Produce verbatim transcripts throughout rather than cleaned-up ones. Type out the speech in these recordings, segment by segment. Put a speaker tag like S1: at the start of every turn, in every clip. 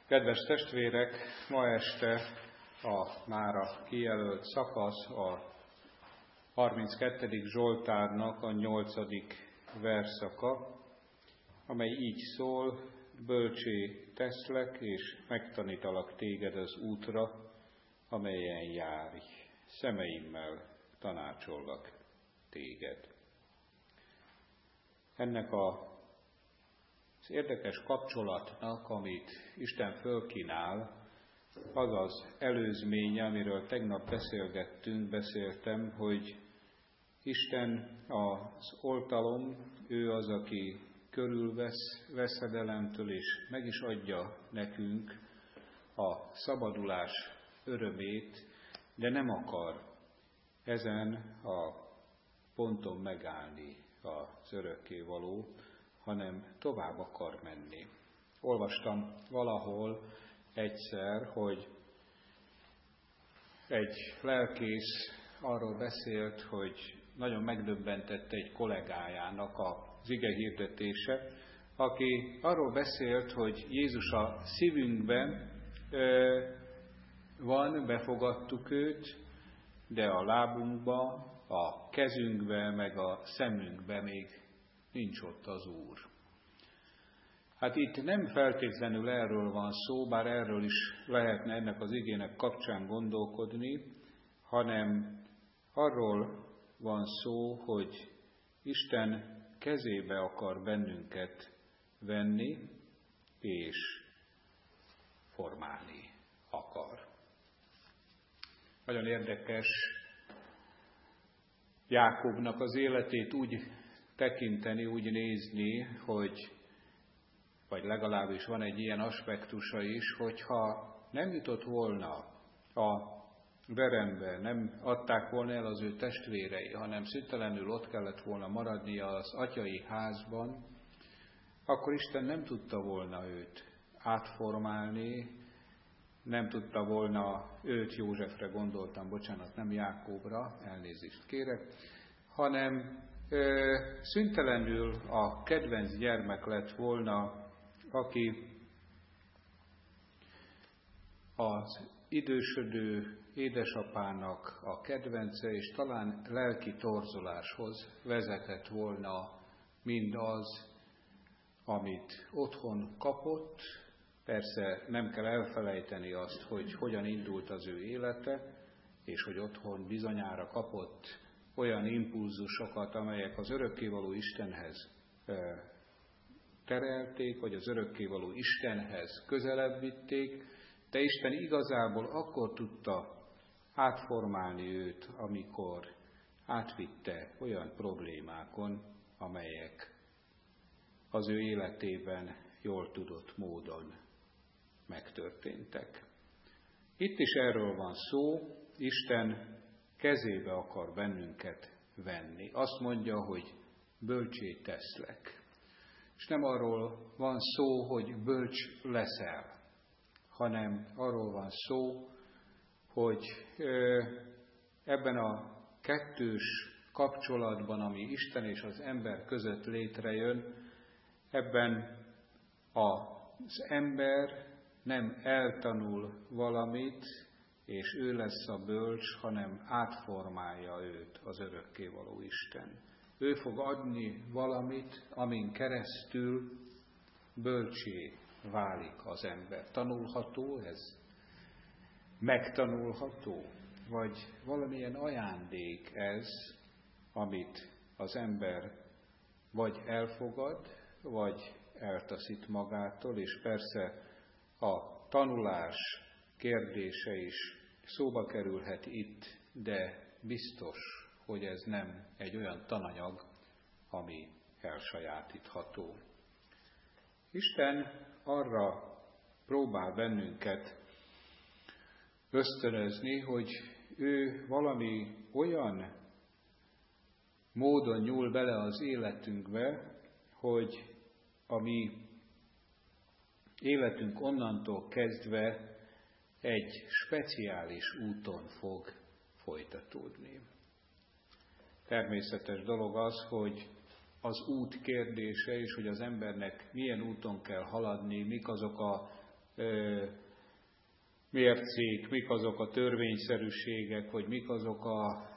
S1: Kedves testvérek, ma este a mára kijelölt szakasz a harminckettedik Zsoltárnak a nyolcadik verszaka, amely így szól: bölcsé teszlek, és megtanítalak téged az útra, amelyen járj, szemeimmel tanácsollak téged. Ennek a Az érdekes kapcsolatnak, amit Isten fölkínál, az az előzménye, amiről tegnap beszélgettünk, beszéltem, hogy Isten az oltalom, ő az, aki körülvesz veszedelemtől, és meg is adja nekünk a szabadulás örömét, de nem akar ezen a ponton megállni az örökkévaló, hanem tovább akar menni. Olvastam valahol egyszer, hogy egy lelkész arról beszélt, hogy nagyon megdöbbentette egy kollégájának az ige hirdetése, aki arról beszélt, hogy Jézus a szívünkben ö, van, befogadtuk őt, de a lábunkba, a kezünkbe, meg a szemünkbe még nincs ott az Úr. Hát itt nem feltétlenül erről van szó, bár erről is lehetne ennek az igének kapcsán gondolkodni, hanem arról van szó, hogy Isten kezébe akar bennünket venni, és formálni akar. Nagyon érdekes Jákobnak az életét úgy tekinteni, úgy nézni, hogy, vagy legalábbis van egy ilyen aspektusa is, hogyha nem jutott volna a verembe, nem adták volna el az ő testvérei, hanem szüntelenül ott kellett volna maradnia az atyai házban, akkor Isten nem tudta volna őt átformálni, nem tudta volna őt, Józsefre gondoltam, bocsánat, nem Jákobra, elnézést kérek, hanem Ö, szüntelenül a kedvenc gyermek lett volna, aki az idősödő édesapának a kedvence, és talán lelki torzuláshoz vezetett volna mindaz, amit otthon kapott. Persze nem kell elfelejteni azt, hogy hogyan indult az ő élete, és hogy otthon bizonyára kapott olyan impulzusokat, amelyek az örökkévaló Istenhez terelték, vagy az örökkévaló Istenhez közelebb vitték, de Isten igazából akkor tudta átformálni őt, amikor átvitte olyan problémákon, amelyek az ő életében jól tudott módon megtörténtek. Itt is erről van szó, Isten kezébe akar bennünket venni. Azt mondja, hogy bölcsé teszlek. És nem arról van szó, hogy bölcs leszel, hanem arról van szó, hogy ebben a kettős kapcsolatban, ami Isten és az ember között létrejön, ebben az ember nem eltanul valamit, és ő lesz a bölcs, hanem átformálja őt az örökkévaló Isten. Ő fog adni valamit, amin keresztül bölcsé válik az ember. Tanulható ez? Megtanulható? Vagy valamilyen ajándék ez, amit az ember vagy elfogad, vagy eltaszít magától, és persze a tanulás kérdése is szóba kerülhet itt, de biztos, hogy ez nem egy olyan tananyag, ami elsajátítható. Isten arra próbál bennünket ösztönözni, hogy ő valami olyan módon nyúl bele az életünkbe, hogy a mi életünk onnantól kezdve egy speciális úton fog folytatódni. Természetes dolog az, hogy az út kérdése, és hogy az embernek milyen úton kell haladni, mik azok a mércék, mik azok a törvényszerűségek, hogy mik azok a,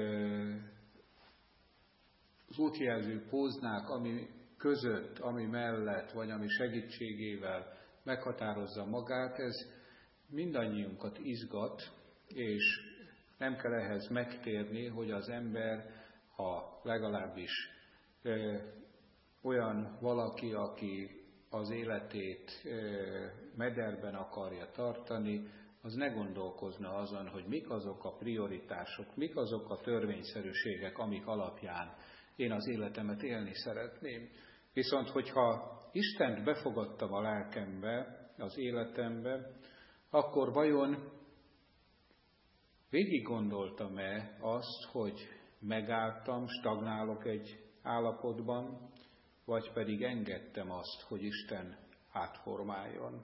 S1: az útjelző póznák, ami között, ami mellett, vagy ami segítségével meghatározza magát, ez mindannyiunkat izgat, és nem kell ehhez megtérni, hogy az ember, ha legalábbis ö, olyan valaki, aki az életét ö, mederben akarja tartani, az ne gondolkozna azon, hogy mik azok a prioritások, mik azok a törvényszerűségek, amik alapján én az életemet élni szeretném. Viszont, hogyha Istent befogadtam a lelkembe, az életembe, akkor vajon végig gondoltam-e azt, hogy megálltam, stagnálok egy állapotban, vagy pedig engedtem azt, hogy Isten átformáljon.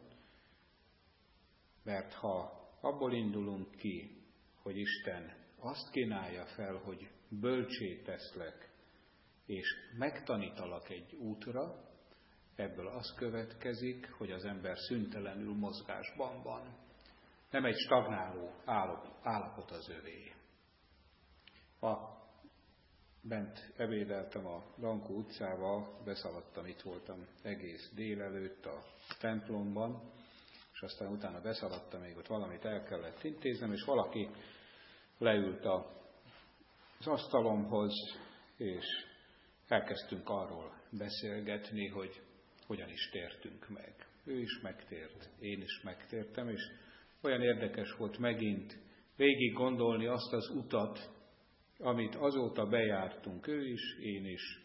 S1: Mert ha abból indulunk ki, hogy Isten azt kínálja fel, hogy bölcsé teszlek, és megtanítalak egy útra, ebből az következik, hogy az ember szüntelenül mozgásban van. Nem egy stagnáló állapot az övé. Ma bent ebédeltem a Dankó utcával, beszaladtam, itt voltam egész délelőtt a templomban, és aztán utána beszaladtam, még ott valamit el kellett intéznem, és valaki leült az asztalomhoz, és elkezdtünk arról beszélgetni, hogy hogyan is tértünk meg. Ő is megtért, én is megtértem, és olyan érdekes volt megint végig gondolni azt az utat, amit azóta bejártunk, ő is, én is,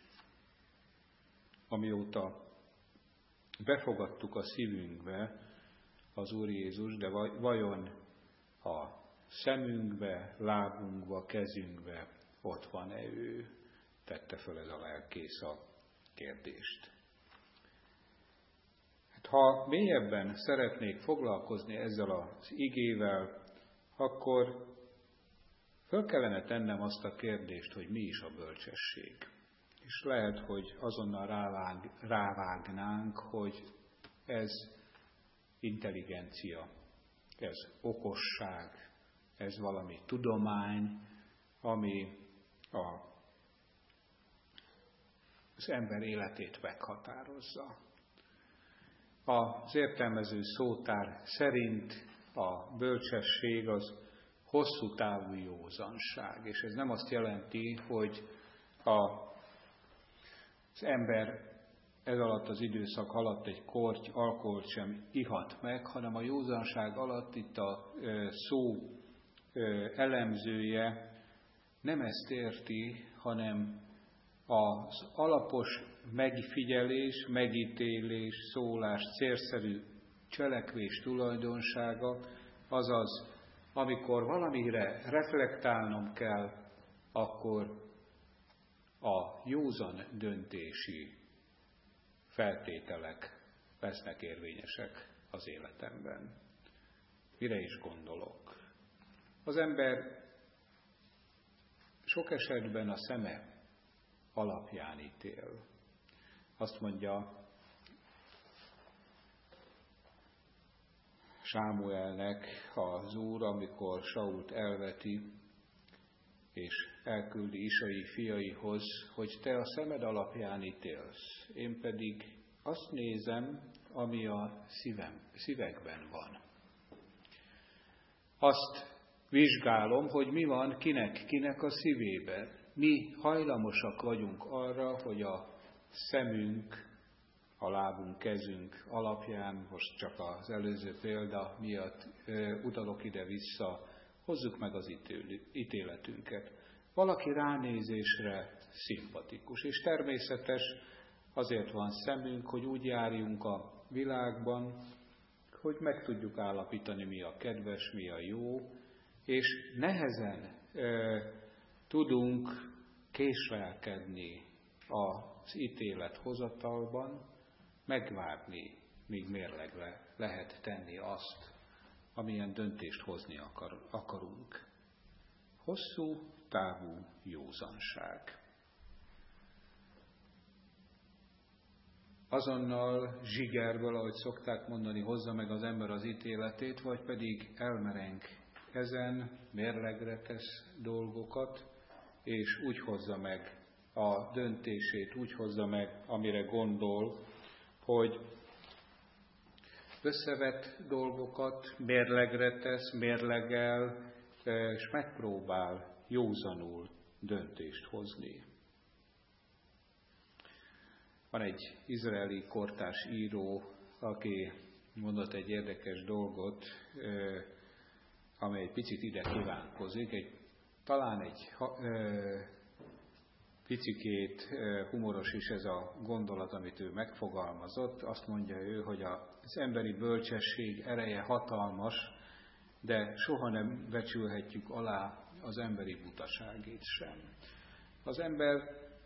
S1: amióta befogadtuk a szívünkbe az Úr Jézus, de vajon a szemünkbe, lábunkba, kezünkbe ott van-e ő? Tette föl ez a lelkész a kérdést. Hát, ha mélyebben szeretnék foglalkozni ezzel az igével, akkor föl kellene tennem azt a kérdést, hogy mi is a bölcsesség. És lehet, hogy azonnal rávág, rávágnánk, hogy ez intelligencia, ez okosság, ez valami tudomány, ami a, az ember életét meghatározza. Az értelmező szótár szerint a bölcsesség az hosszú távú józanság, és ez nem azt jelenti, hogy a, az ember ez alatt az időszak alatt egy korty alkoholt sem ihat meg, hanem a józanság alatt itt a szó elemzője nem ezt érti, hanem az alapos megfigyelés, megítélés, szólás, célszerű cselekvés tulajdonsága, azaz, amikor valamire reflektálnom kell, akkor a józan döntési feltételek lesznek érvényesek az életemben. Mire is gondolok? Az ember sok esetben a szeme alapján ítél. Azt mondja Sámuelnek az Úr, amikor Sault elveti, és elküldi Isai fiaihoz, hogy te a szemed alapján ítélsz, én pedig azt nézem, ami a szívem, szívekben van. Azt vizsgálom, hogy mi van kinek-kinek a szívében. Mi hajlamosak vagyunk arra, hogy a szemünk, a lábunk, kezünk alapján, most csak az előző példa miatt ö, utalok ide-vissza, hozzuk meg az ítéletünket. Valaki ránézésre szimpatikus, és természetes, azért van szemünk, hogy úgy járjunk a világban, hogy meg tudjuk állapítani, mi a kedves, mi a jó, és nehezen ö, tudunk késlelkedni az ítélet hozatalban, megvárni, míg mérlegre lehet tenni azt, amilyen döntést hozni akar, akarunk. Hosszú távú józanság. azonnal zsigerből, ahogy szokták mondani, hozza meg az ember az ítéletét, vagy pedig elmereng ezen, mérlegre tesz dolgokat, és úgy hozza meg a döntését, úgy hozza meg, amire gondol, hogy összevet dolgokat, mérlegre tesz, mérlegel, és megpróbál józanul döntést hozni. Van egy izraeli kortárs író, aki mondott egy érdekes dolgot, amely egy picit ide kívánkozik. Egy, talán egy picikét humoros is ez a gondolat, amit ő megfogalmazott. Azt mondja ő, hogy az emberi bölcsesség ereje hatalmas, de soha nem becsülhetjük alá az emberi butaságét sem. Az ember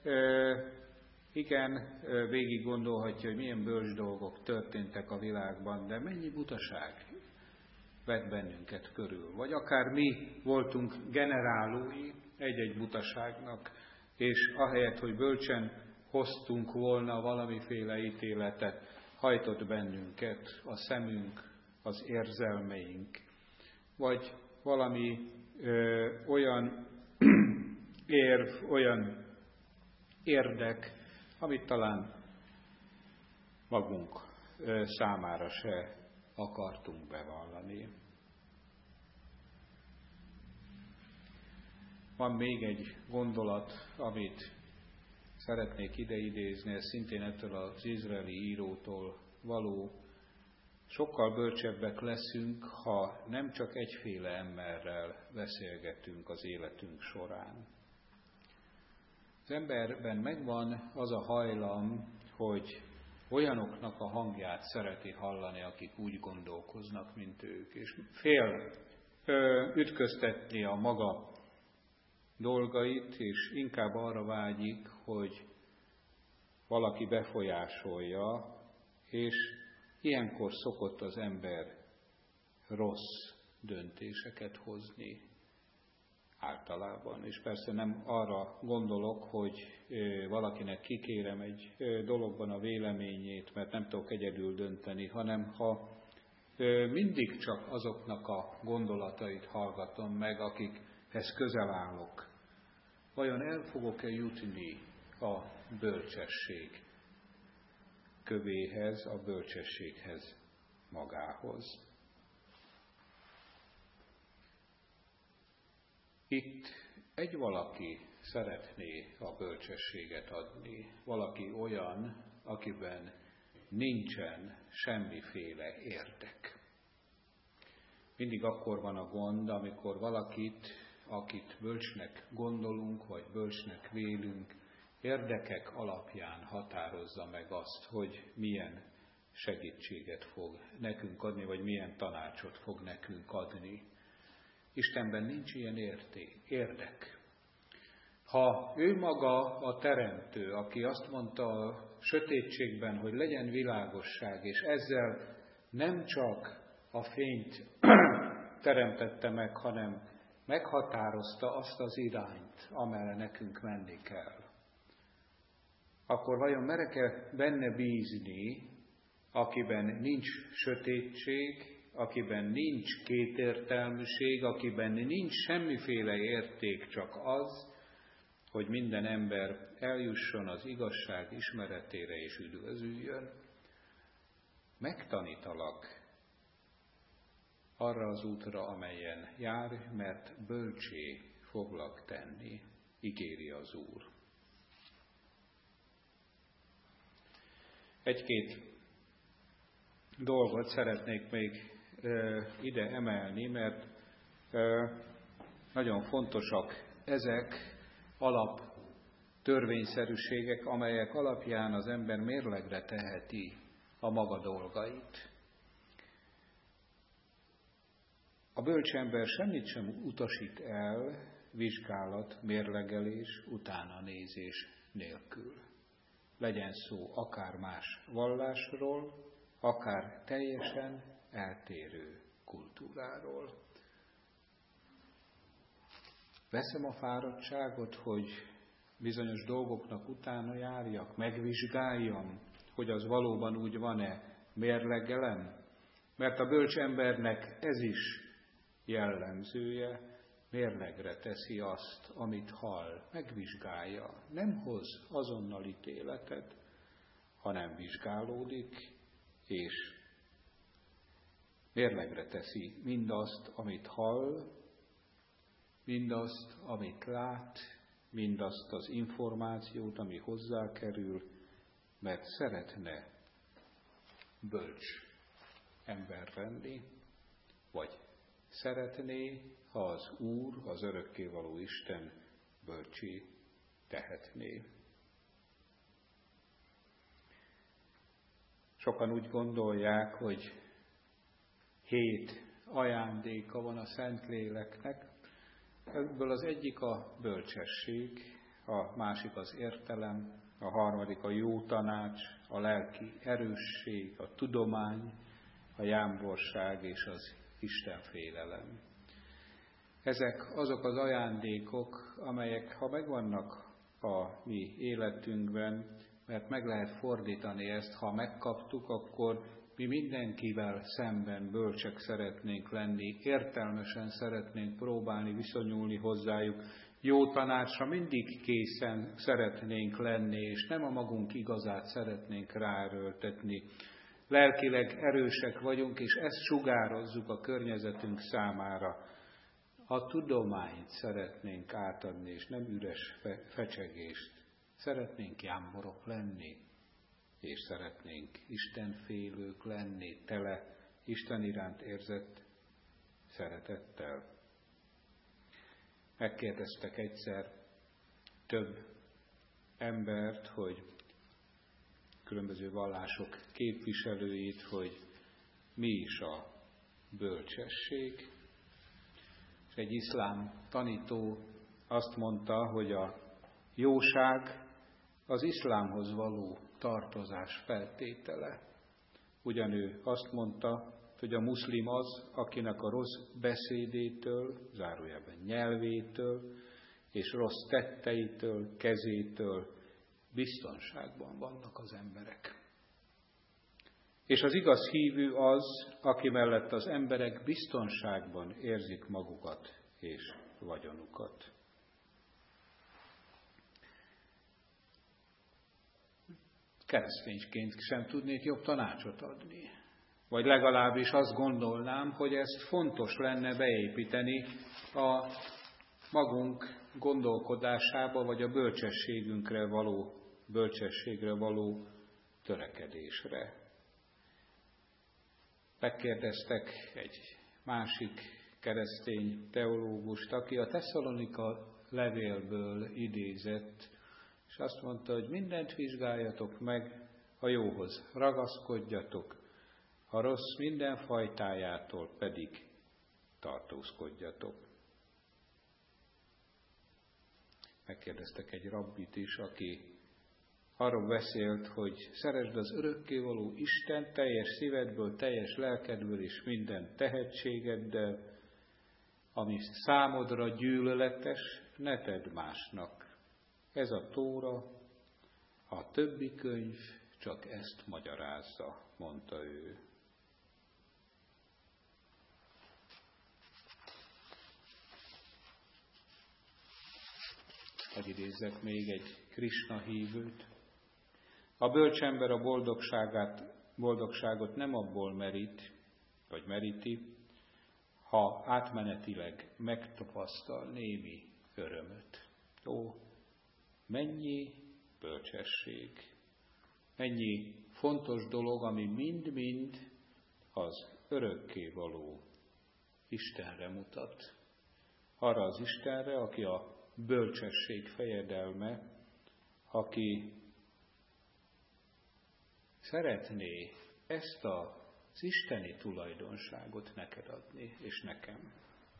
S1: igen, végig gondolhatja, hogy milyen bölcs dolgok történtek a világban, de mennyi butaság vett bennünket körül. Vagy akár mi voltunk generálói egy-egy butaságnak, és ahelyett, hogy bölcsen hoztunk volna valamiféle ítéletet, hajtott bennünket a szemünk, az érzelmeink, vagy valami ö, olyan érv, olyan érdek, amit talán magunk ö, számára se akartunk bevallani. Van még egy gondolat, amit szeretnék ideidézni, ez szintén ettől az izraeli írótól való. Sokkal bölcsebbek leszünk, ha nem csak egyféle emberrel beszélgetünk az életünk során. Az emberben megvan az a hajlam, hogy olyanoknak a hangját szereti hallani, akik úgy gondolkoznak, mint ők, és fél ö, ütköztetni a maga dolgait, és inkább arra vágyik, hogy valaki befolyásolja, és ilyenkor szokott az ember rossz döntéseket hozni általában. És persze nem arra gondolok, hogy valakinek kikérem egy dologban a véleményét, mert nem tudok egyedül dönteni, hanem ha mindig csak azoknak a gondolatait hallgatom meg, akikhez közel állok, vajon el fogok-e jutni a bölcsesség kövéhez, a bölcsességhez magához. Itt egy valaki szeretné a bölcsességet adni, valaki olyan, akiben nincsen semmiféle érdek. Mindig akkor van a gond, amikor valakit, akit bölcsnek gondolunk, vagy bölcsnek vélünk, érdekek alapján határozza meg azt, hogy milyen segítséget fog nekünk adni, vagy milyen tanácsot fog nekünk adni. Istenben nincs ilyen érték, érdek. Ha ő maga a teremtő, aki azt mondta a sötétségben, hogy legyen világosság, és ezzel nem csak a fényt teremtette meg, hanem meghatározta azt az irányt, amerre nekünk menni kell, akkor vajon merek-e benne bízni, akiben nincs sötétség, akiben nincs kétértelműség, akiben nincs semmiféle érték, csak az, hogy minden ember eljusson az igazság ismeretére és üdvözüljön? Megtanítalak arra az útra, amelyen jár, mert bölcsé foglak tenni, ígéri az Úr. Egy-két dolgot szeretnék még e, ide emelni, mert e, nagyon fontosak ezek alap törvényszerűségek, amelyek alapján az ember mérlegre teheti a maga dolgait. A bölcs ember semmit sem utasít el vizsgálat, mérlegelés, utána nézés nélkül. Legyen szó akár más vallásról, akár teljesen eltérő kultúráról. Veszem a fáradtságot, hogy bizonyos dolgoknak utána járjak, megvizsgáljam, hogy az valóban úgy van-e, mérlegelem? Mert a bölcs embernek ez is jellemzője, mérlegre teszi azt, amit hall, megvizsgálja, nem hoz azonnal ítéletet, hanem vizsgálódik, és mérlegre teszi mindazt, amit hall, mindazt, amit lát, mindazt az információt, ami hozzá kerül, mert szeretne bölcs ember lenni, vagy szeretné, ha az Úr, az örökkévaló Isten bölcsé tehetné. Sokan úgy gondolják, hogy hét ajándéka van a Szentléleknek, ebből az egyik a bölcsesség, a másik az értelem, a harmadik a jó tanács, a lelki erősség, a tudomány, a jámborság és az istenfélelem. Ezek azok az ajándékok, amelyek, ha megvannak a mi életünkben, mert meg lehet fordítani ezt, ha megkaptuk, akkor mi mindenkivel szemben bölcsek szeretnénk lenni, értelmesen szeretnénk próbálni viszonyulni hozzájuk, jó tanácsra mindig készen szeretnénk lenni, és nem a magunk igazát szeretnénk ráerőltetni. Lelkileg erősek vagyunk, és ezt sugározzuk a környezetünk számára. A tudományt szeretnénk átadni, és nem üres fe- fecsegést. Szeretnénk jámborok lenni, és szeretnénk istenfélők lenni, tele Isten iránt érzett szeretettel. Megkérdeztek egyszer több embert, hogy különböző vallások képviselőit, hogy mi is a bölcsesség. És egy iszlám tanító azt mondta, hogy a jóság az iszlámhoz való tartozás feltétele. Ugyan ő azt mondta, hogy a muszlim az, akinek a rossz beszédétől, zárójelben nyelvétől, és rossz tetteitől, kezétől biztonságban vannak az emberek. És az igaz hívő az, aki mellett az emberek biztonságban érzik magukat és vagyonukat. Keresztényként sem tudnék jobb tanácsot adni. Vagy legalábbis azt gondolnám, hogy ezt fontos lenne beépíteni a magunk gondolkodásába, vagy a bölcsességünkre való, bölcsességre való törekedésre. Megkérdeztek egy másik keresztény teológust, aki a Tesszalonika levélből idézett, és azt mondta, hogy mindent vizsgáljatok meg, a jóhoz ragaszkodjatok, a rossz minden fajtájától pedig tartózkodjatok. Megkérdeztek egy rabbit is, aki arról beszélt, hogy szeresd az örökkévaló Isten teljes szívedből, teljes lelkedből és minden tehetségeddel, ami számodra gyűlöletes, ne tedd másnak. Ez a Tóra, a többi könyv csak ezt magyarázza, mondta ő. Hadd idézzek még egy Krisna hívőt. A bölcsember a boldogságát, boldogságot nem abból merít, vagy meríti, ha átmenetileg megtapasztal némi örömöt. Ó, mennyi bölcsesség, mennyi fontos dolog, ami mind-mind az örökkévaló Istenre mutat. Arra az Istenre, aki a bölcsesség fejedelme, aki szeretné ezt az isteni tulajdonságot neked adni, és nekem.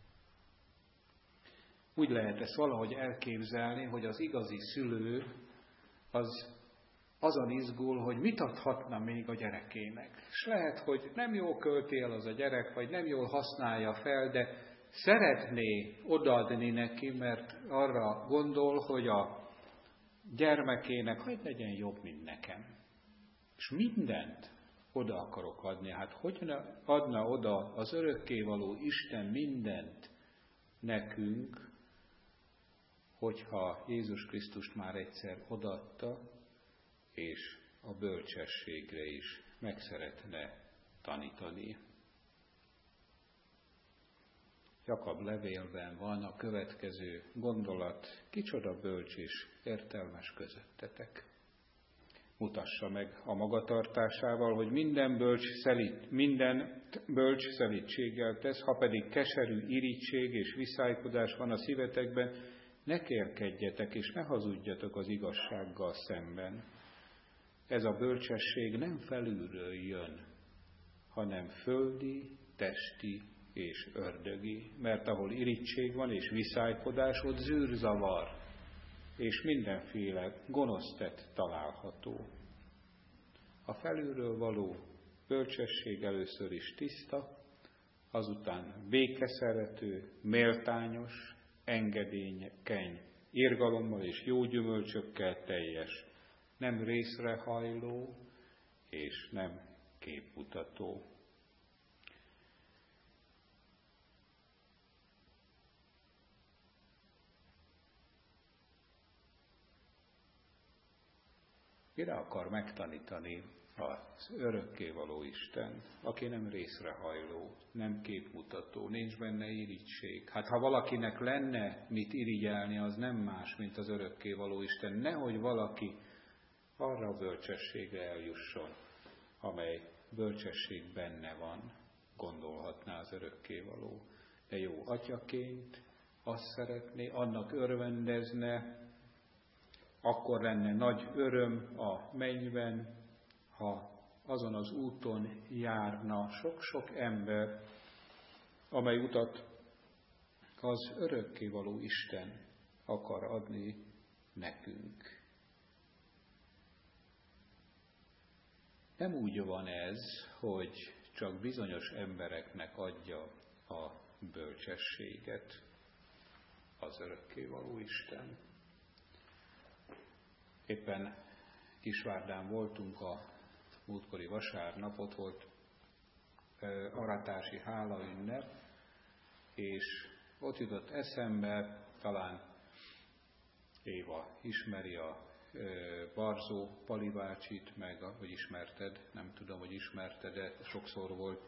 S1: Úgy lehet ezt valahogy elképzelni, hogy az igazi szülő az azon izgul, hogy mit adhatna még a gyerekének. És lehet, hogy nem jól költi el az a gyerek, vagy nem jól használja fel, de szeretné odaadni neki, mert arra gondol, hogy a gyermekének hogy legyen jobb, mint nekem. És mindent oda akarok adni. Hát hogy adna oda az örökkévaló Isten mindent nekünk, hogyha Jézus Krisztust már egyszer odaadta, és a bölcsességre is meg szeretne tanítani. Jakab levélben van a következő gondolat: kicsoda bölcs és értelmes közöttetek. Mutassa meg a magatartásával, hogy minden bölcs, szelít, minden bölcs szelítséggel tesz, ha pedig keserű irigység és viszálykodás van a szívetekben, ne kérkedjetek és ne hazudjatok az igazsággal szemben. Ez a bölcsesség nem felülről jön, hanem földi, testi és ördögi, mert ahol irigység van és viszálykodás, ott zűrzavar, és mindenféle gonosz tett található. A felülről való bölcsesség először is tiszta, azután békeszerető, méltányos, engedékeny, irgalommal és jó gyümölcsökkel teljes, nem részrehajló és nem képmutató. Mire akar megtanítani az örökkévaló Isten, aki nem részrehajló, nem képmutató, nincs benne irigység? Hát ha valakinek lenne mit irigyelni, az nem más, mint az örökkévaló Isten. Nehogy valaki arra a bölcsességre eljusson, amely bölcsesség benne van, gondolhatná az örökkévaló. De jó atyaként azt szeretné, annak örvendezne, akkor lenne nagy öröm a mennyben, ha azon az úton járna sok-sok ember, amely utat az örökkévaló Isten akar adni nekünk. Nem úgy van ez, hogy csak bizonyos embereknek adja a bölcsességet az örökkévaló Isten. Éppen Kisvárdán voltunk a múltkori vasárnap, ott volt aratási hálaünnep, és ott jutott eszembe, talán Éva ismeri a Barzó Pali bácsit, meg hogy ismerted, nem tudom, hogy ismerted, de sokszor volt.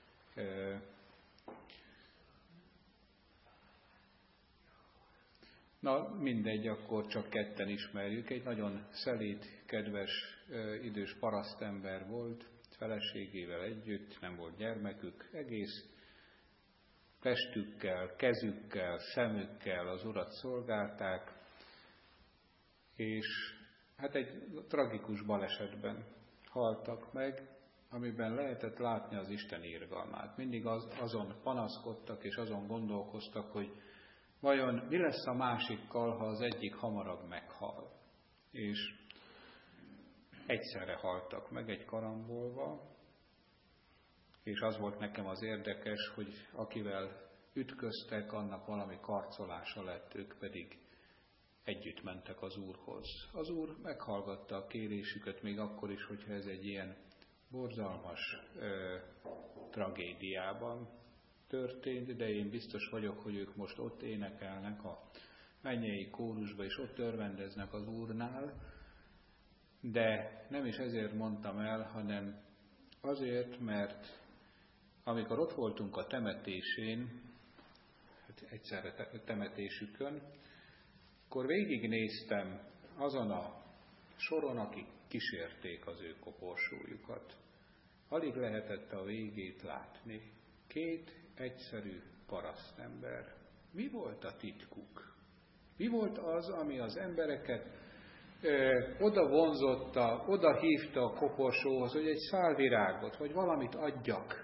S1: Na mindegy, akkor csak ketten ismerjük. Egy nagyon szelíd, kedves, idős parasztember volt, feleségével együtt, nem volt gyermekük, egész testükkel, kezükkel, szemükkel az Urat szolgálták, és hát egy tragikus balesetben haltak meg, amiben lehetett látni az Isten irgalmát. Mindig az, azon panaszkodtak és azon gondolkoztak, hogy vajon mi lesz a másikkal, ha az egyik hamarabb meghal. És egyszerre haltak meg egy karambolva, és az volt nekem az érdekes, hogy akivel ütköztek, annak valami karcolása lett, ők pedig együtt mentek az Úrhoz. Az Úr meghallgatta a kérésüket, még akkor is, hogyha ez egy ilyen borzalmas ö, tragédiában történt, de én biztos vagyok, hogy ők most ott énekelnek a mennyei kórusba, és ott örvendeznek az Úrnál, de nem is ezért mondtam el, hanem azért, mert amikor ott voltunk a temetésén, hát egyszerre temetésükön, akkor végignéztem azon a soron, akik kísérték az ő koporsójukat. Alig lehetett a végét látni. Két egyszerű parasztember. Mi volt a titkuk? Mi volt az, ami az embereket ö, oda vonzotta, oda hívta a koporsóhoz, hogy egy szál virágot, vagy valamit adjak,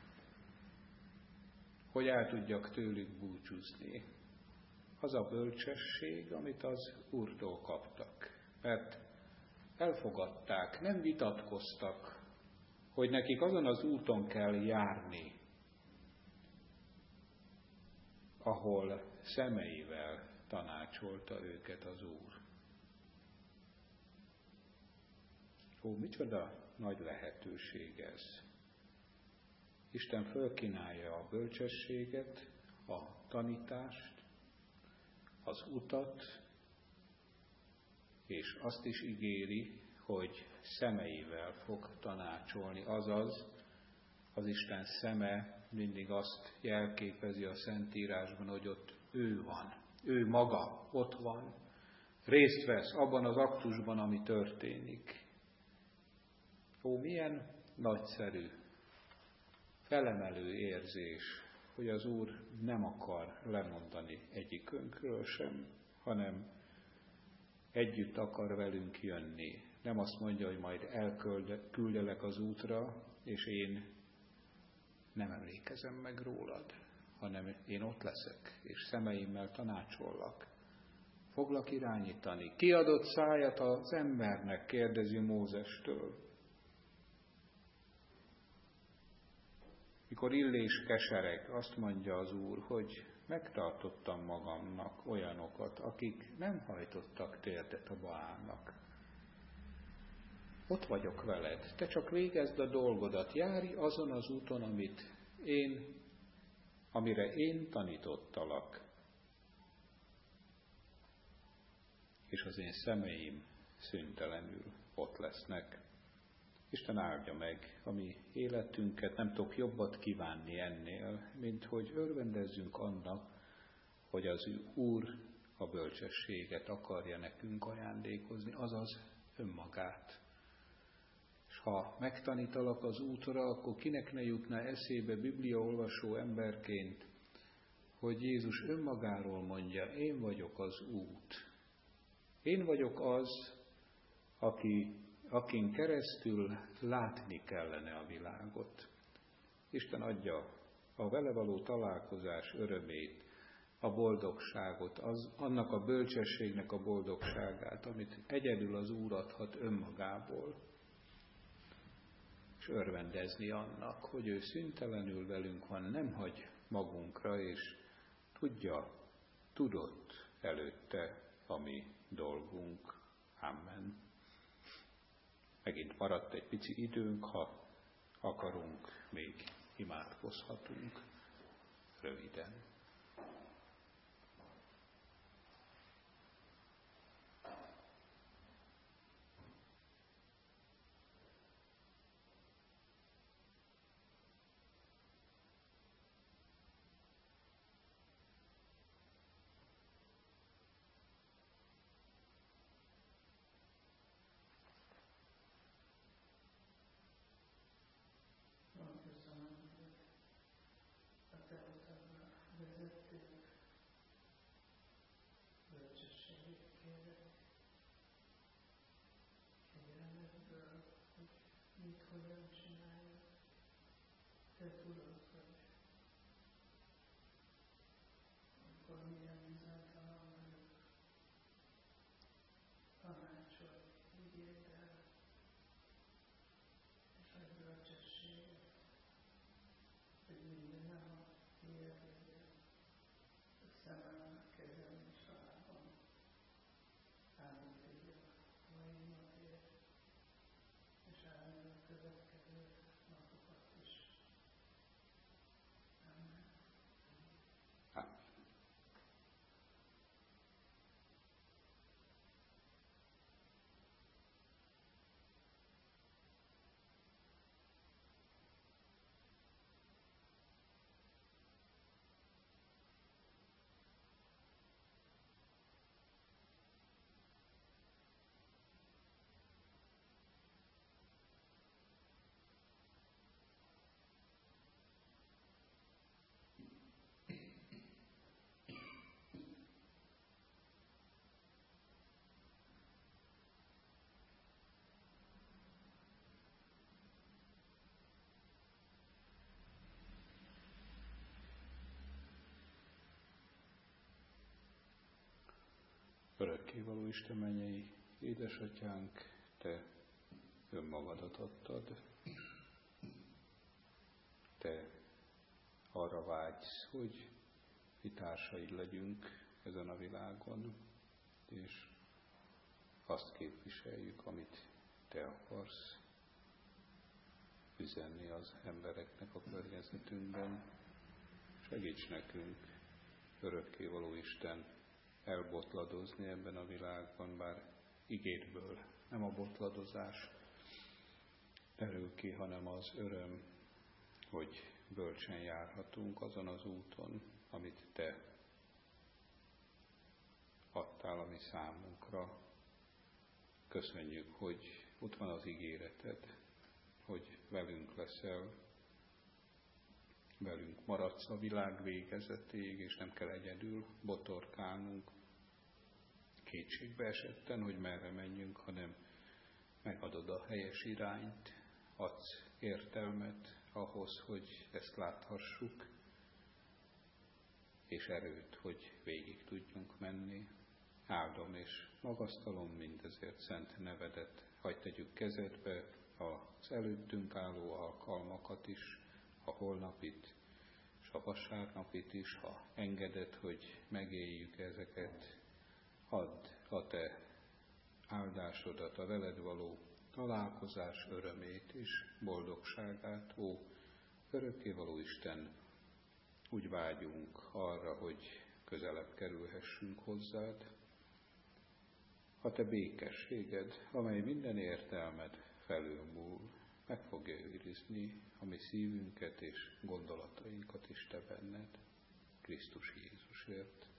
S1: hogy el tudjak tőlük búcsúzni? Az a bölcsesség, amit az Úrtól kaptak. Mert elfogadták, nem vitatkoztak, hogy nekik azon az úton kell járni, ahol szemeivel tanácsolta őket az Úr. Ó, micsoda nagy lehetőség ez. Isten fölkínálja a bölcsességet, a tanítást, az utat, és azt is ígéri, hogy szemeivel fog tanácsolni. Azaz, az Isten szeme mindig azt jelképezi a Szentírásban, hogy ott ő van. Ő maga ott van. Részt vesz abban az aktusban, ami történik. Ó, milyen nagyszerű, felemelő érzés, hogy az Úr nem akar lemondani egyikünkről sem, hanem együtt akar velünk jönni. Nem azt mondja, hogy majd elküldelek az útra, és én nem emlékezem meg rólad, hanem én ott leszek, és szemeimmel tanácsollak. Foglak irányítani. Ki adott szájat az embernek, kérdezi Mózestől. Mikor Illés kesereg, azt mondja az Úr, hogy megtartottam magamnak olyanokat, akik nem hajtottak térdet a Baálnak. Ott vagyok veled, te csak végezd a dolgodat, járj azon az úton, amit én, amire én tanítottalak. És az én szemeim szüntelenül ott lesznek. Isten áldja meg a mi életünket, nem tudok jobbat kívánni ennél, mint hogy örvendezzünk annak, hogy az Úr a bölcsességet akarja nekünk ajándékozni, azaz önmagát. És ha megtanítalak az útra, akkor kinek ne jutna eszébe bibliaolvasó emberként, hogy Jézus önmagáról mondja, én vagyok az út. Én vagyok az, aki, akin keresztül látni kellene a világot. Isten adja a vele való találkozás örömét, a boldogságot, az, annak a bölcsességnek a boldogságát, amit egyedül az Úr adhat önmagából. És örvendezni annak, hogy ő szüntelenül velünk van, nem hagy magunkra, és tudja, tudott előtte a mi dolgunk. Amen. Megint maradt egy pici időnk, ha akarunk, még imádkozhatunk röviden. Örökkévaló Isten mennyei édesatyánk, te önmagadat adtad. Te arra vágysz, hogy mi társaid legyünk ezen a világon, és azt képviseljük, amit Te akarsz üzenni az embereknek a környezetünkben. Segíts nekünk, örökkévaló Isten, elbotladozni ebben a világban, bár igédből nem a botladozás terül ki, hanem az öröm, hogy bölcsen járhatunk azon az úton, amit Te adtál a mi számunkra. Köszönjük, hogy ott van az ígéreted, hogy velünk leszel, velünk maradsz a világ végezetéig, és nem kell egyedül botorkálnunk kétségbe esetten, hogy merre menjünk, hanem megadod a helyes irányt, adsz értelmet ahhoz, hogy ezt láthassuk, és erőt, hogy végig tudjunk menni. Áldom és magasztalom mindezért szent nevedet, hadd tegyük kezedbe az előttünk álló alkalmakat is, a holnapit, és a vasárnapit is, ha engeded, hogy megéljük ezeket, add a Te áldásodat, a veled való találkozás örömét és boldogságát, ó, örökkévaló Isten, úgy vágyunk arra, hogy közelebb kerülhessünk hozzád. A Te békességed, amely minden értelmed felülmúl, meg fogja őrizni a mi szívünket és gondolatainkat is Te benned, Krisztus Jézusért.